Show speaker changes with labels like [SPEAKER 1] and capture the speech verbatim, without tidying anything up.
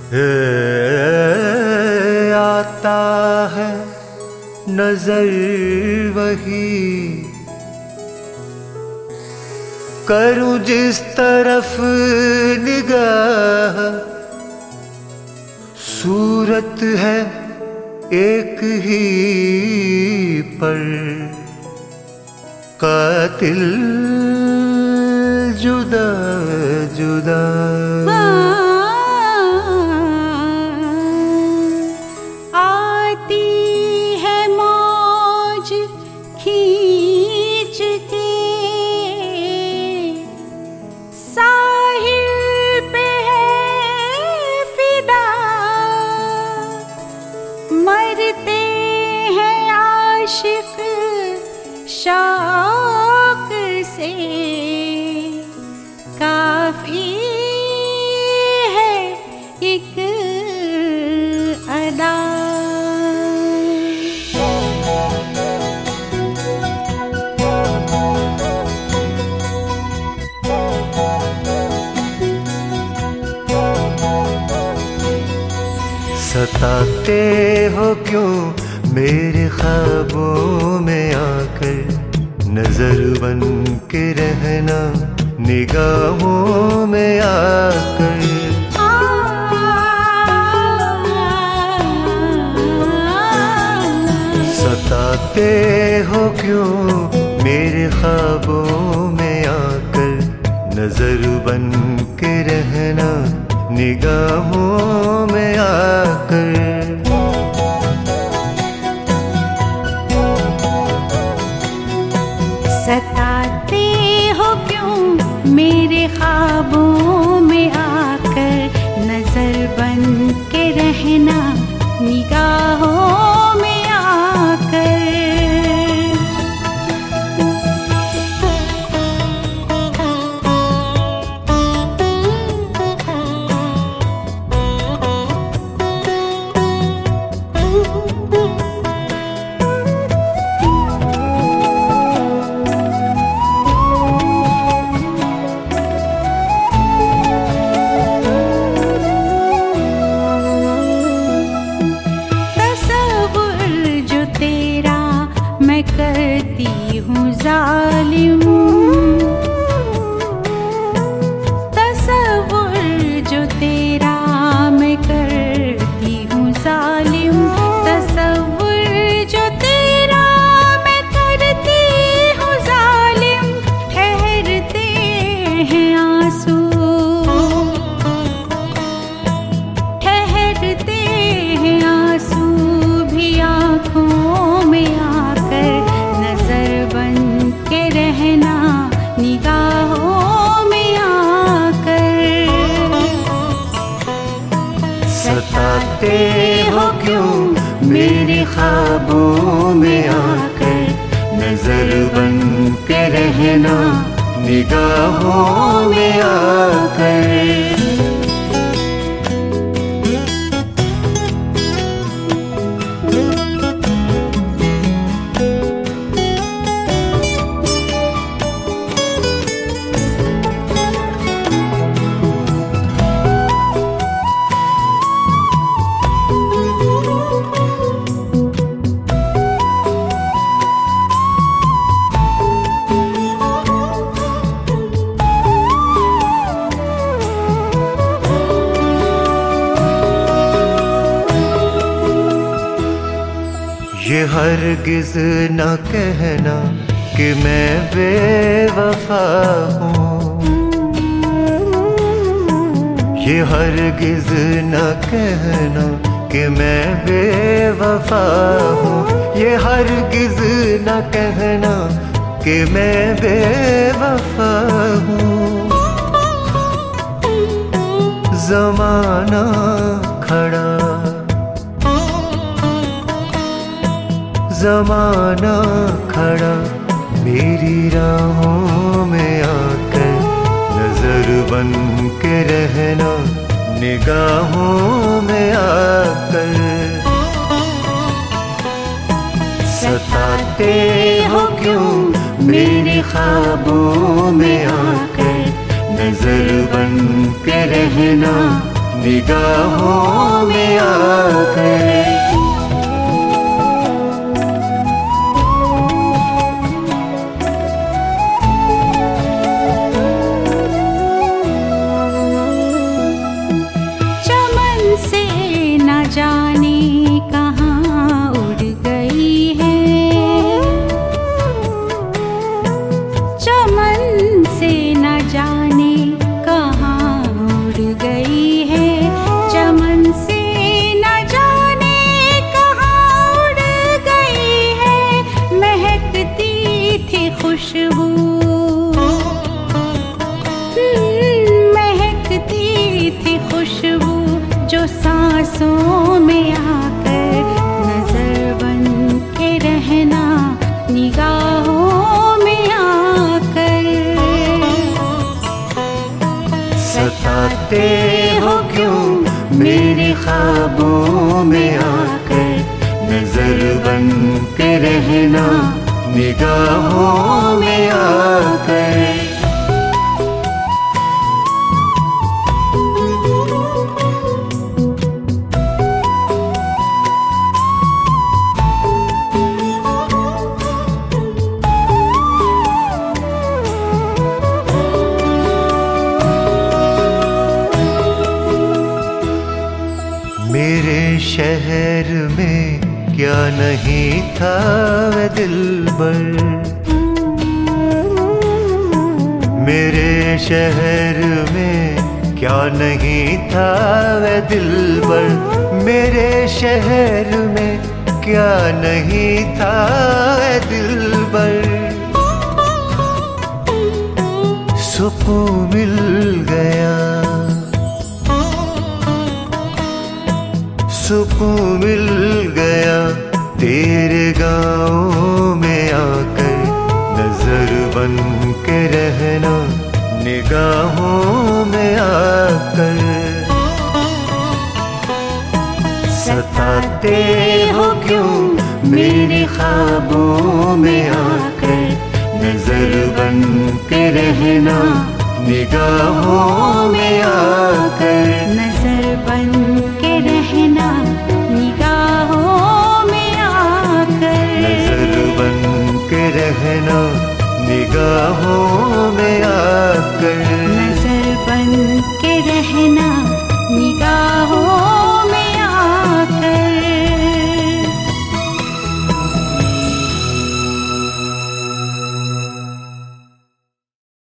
[SPEAKER 1] आता है नजर वही, करूं जिस तरफ निगाह, सूरत है एक ही पर कातिल जुदा जुदा।
[SPEAKER 2] आती है मौज खींच के, साहिल पे है फिदा, मरते हैं आशिक शौक से, काफी है एक अदा।
[SPEAKER 1] सताते हो क्यों मेरे ख्वाबों में आकर, नजर बन के रहना निगाहों में आकर। सताते हो क्यों मेरे ख्वाबों में आकर, नजर बन के रहना निगाहों में आकर।
[SPEAKER 2] सताते हो क्यों मेरे ख्वाबों में आकर, नजर बन के रहना निगाहों में आकर। करती हूँ जालिम तसव्वुर जो तेरा, मैं करती हूँ जालिम तसव्वुर जो तेरा, मैं करती हूँ जालिम। ठहरते हैं आंसू, ठहरते हैं आंसू भी आँखों में आकर, नजर बन के रहना निगाहों में आकर।
[SPEAKER 1] सताते हो क्यों मेरे ख्वाबों में आकर, नजर बन के रहना निगाहों में आकर। ये हरगिज न कहना कि मैं बेवफा हूँ, ये हरगिज न कहना कि मैं बेवफा हूँ, ये हरगिज न कहना कि मैं बेवफा हूँ। ज़माना खड़ा ज़माना खड़ा मेरी राहों में आकर, नजर बन के रहना निगाहों में आकर। सताते हो क्यों मेरे ख्वाबों में आकर, नजर बन के रहना निगाहों में आकर।
[SPEAKER 2] जाने कहाँ उड़ गई है, चमन से न जाने कहाँ उड़ गई है, चमन से न जाने कहाँ उड़ गई है। महकती थी खुशबू, महकती थी खुशबू जो सांसों में आकर नजर बन के रहना निगाहों में आकर।
[SPEAKER 1] सताते हो क्यों मेरे ख्वाबों में आकर, नजर बन के रहना निगाहों में आकर। मेरे शहर में क्या नहीं था वे दिलबर, मेरे शहर में क्या नहीं था वे दिलबर, मेरे शहर में क्या नहीं था वे दिलबर। सुकून मिल गया, सुकून मिल गया तेरे गाँव में आकर, नजर बन के रहना निगाहों में आकर। सताते हो क्यों मेरे ख्वाबों में आकर, नजर बन के रहना निगाहों में आकर।
[SPEAKER 2] नजर बन के रहना निगाहों में आकर,
[SPEAKER 1] नजर बन के रहना निगाहों में आकर।